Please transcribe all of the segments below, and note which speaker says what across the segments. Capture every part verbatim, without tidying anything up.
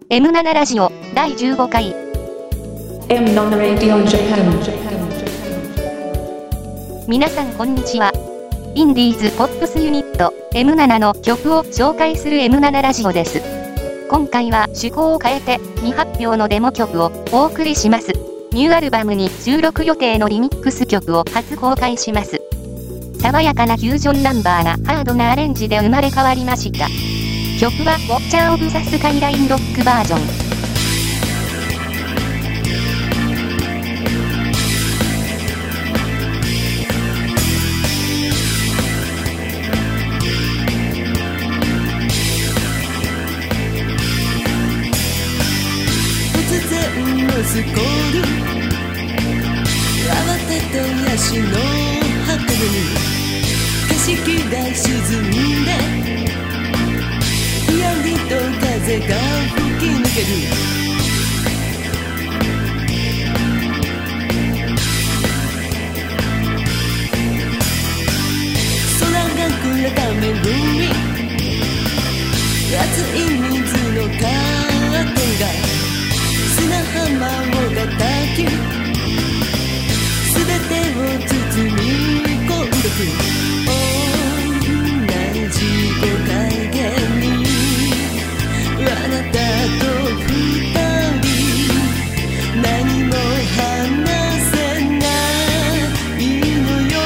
Speaker 1: エムなな ラジオだいじゅうごかい
Speaker 2: エムなな Radio Japan。
Speaker 1: 皆さんこんにちは。インディーズポップスユニット エムなな の曲を紹介する エムなな ラジオです。今回は趣向を変えて未発表のデモ曲をお送りします。ニューアルバムに収録予定のリミックス曲を初公開します。爽やかなフュージョンナンバーがハードなアレンジで生まれ変わりました。曲はウォッチャーオブザスカイラインロックバージョン。
Speaker 3: 突然のスコール、慌ててヤシの箱に景色が沈んで、ひやりと風が吹き抜ける。空が暗がめるに熱い水のカーテンが砂浜を叩き、すべてを包み込んでく。同じ木陰にあなたと二人、何も話せないのよ。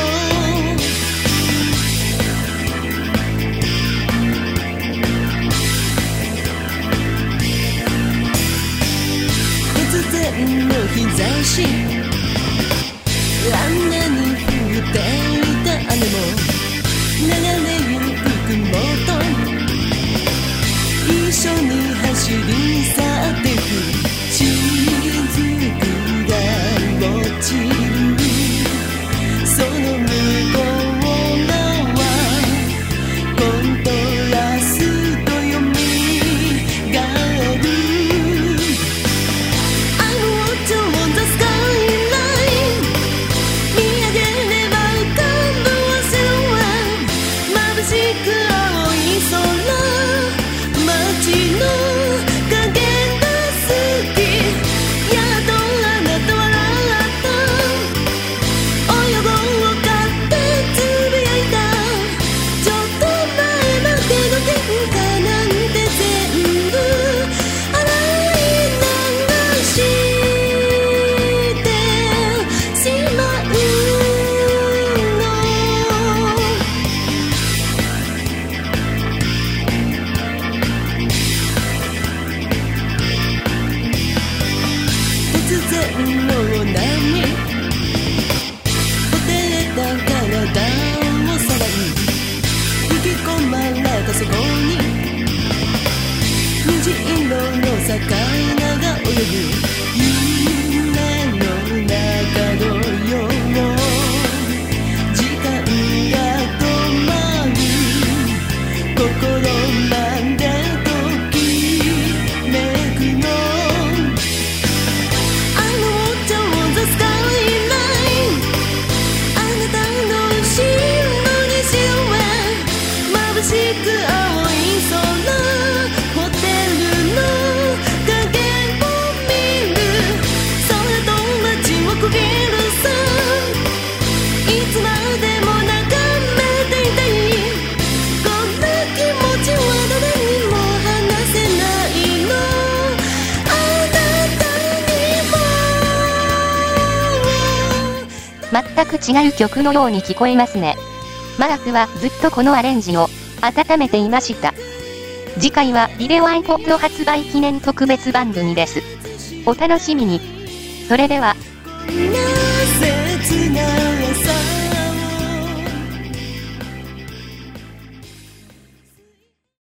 Speaker 3: 突然の日差し、あんなに降っていた雨も流れゆく雲と一緒に走り去っていく。雫が落ちるその向こう側、コントラストよみがえる。I want to on the skyline、 見上げれば浮かぶ星は眩しく青い空、街の影が好き、やっとあなた笑った、泳ごうかってつぶやいた。ちょっと前までの喧嘩なんて全部洗い流してしまうの。突然の波、ほてれた体をさらに引き込まれたそこに、虹色の魚が泳ぐ。夢の中のよう、時間が止まる。心までときめくの。I want to on the skyline、 あなたの後ろに白は眩しく青い空、ホテルの影を見る。空と街を区切るさ、いつまでも眺めていたい。こんな気持ちは誰にも話せないの。あなたにも。
Speaker 1: 全く違う曲のように聞こえますね。マークはずっとこのアレンジを温めていました。次回はビデオ iPod 発売記念特別番組です。お楽しみに。それでは。
Speaker 3: なぜ